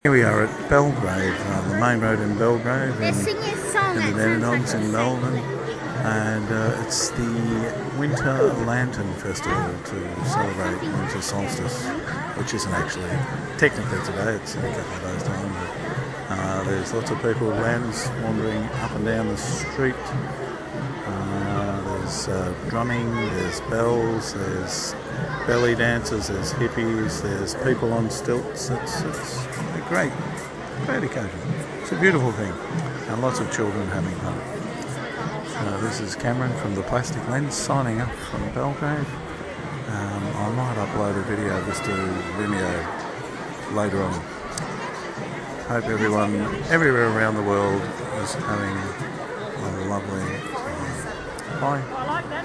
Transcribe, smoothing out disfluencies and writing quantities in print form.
Here we are at Belgrave, the main road in Belgrave, They're singing a song in the Dandenongs in Melbourne, and it's the Winter Lantern Festival to celebrate winter solstice, which isn't actually technically today, it's in a couple of days' time. But, there's lots of people with lanterns wandering up and down the street. There's drumming, there's bells, there's belly dancers, there's hippies, there's people on stilts. It's a great occasion. It's a beautiful thing, and lots of children having fun. This is Cameron from The Plastic Lens signing up from Belgrave. I might upload a video of this to Vimeo later on. Hope everyone everywhere around the world is having a lovely time. Bye.